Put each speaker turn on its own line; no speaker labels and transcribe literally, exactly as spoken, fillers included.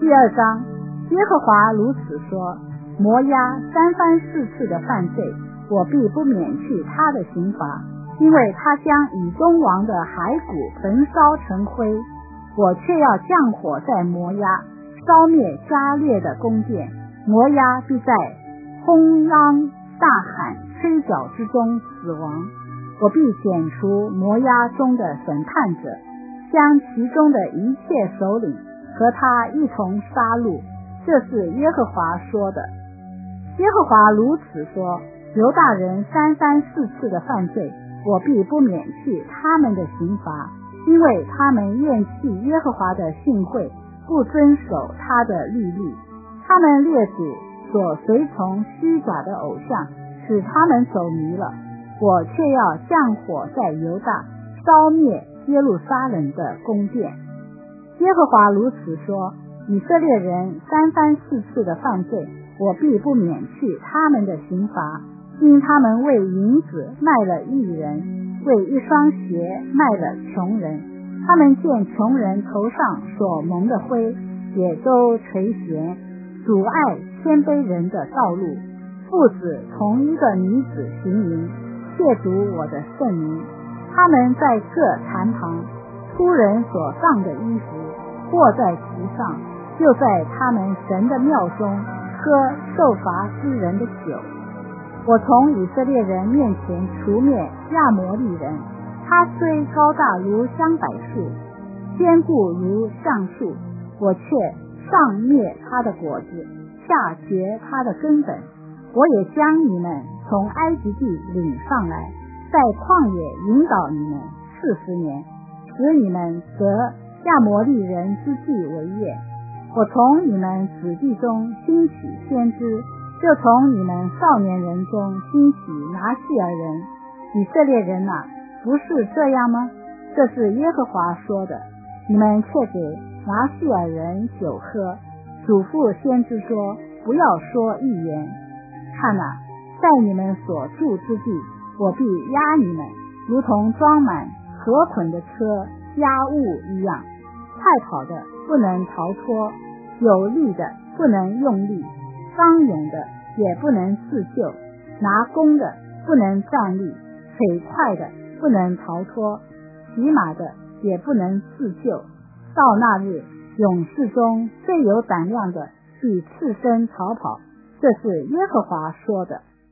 第二章，耶和华如此说：摩押三番四次的犯罪，我必不免去他的刑罚，因为他将以东王的骸骨焚烧成灰，我却要降火在摩押，烧灭加略的宫殿，摩押必在轰嚷大喊吹角之中死亡。我必剪除摩押中的审判者，将其中的一切首领和他一同杀戮。这是耶和华说的。耶和华如此说：犹大人三番四次的犯罪，我必不免去他们的刑罚，因为他们厌弃耶和华的训诲，不遵守他的律例。他们列祖所随从虚假的偶像，使他们走迷了。我却要降火在犹大，烧灭耶路撒冷的宫殿。耶和华如此说：以色列人三番四次的犯罪，我必不免去他们的刑罚，因他们为银子卖了义人，为一双鞋卖了穷人。他们见穷人头上所蒙的灰，也都垂涎，阻碍谦卑人的道路。父子同一个女子行淫，亵渎我的圣名。他们在各坛旁出人所当的衣服，或在其上，就在他们神的庙中喝受罚之人的酒。我从以色列人面前除灭亚摩利人，他虽高大如香柏树，坚固如橡树，我却上灭他的果子，下绝他的根本。我也将你们从埃及地领上来，在旷野引导你们四十年，使你们得亚摩利人之地为业。我从你们子弟中兴起先知，就从你们少年人中兴起拿细尔人。以色列人啊，不是这样吗？这是耶和华说的。你们却给拿细尔人酒喝，嘱咐先知说，不要说预言。看哪，在你们所住之地，我必压你们，如同装满禾捆的车压物一样。快跑的不能逃脱，有力的不能用力，刚勇的也不能自救，拿弓的不能站立，腿快的不能逃脱，骑马的也不能自救。到那日，勇士中最有胆量的必赤身逃跑。这是耶和华说的。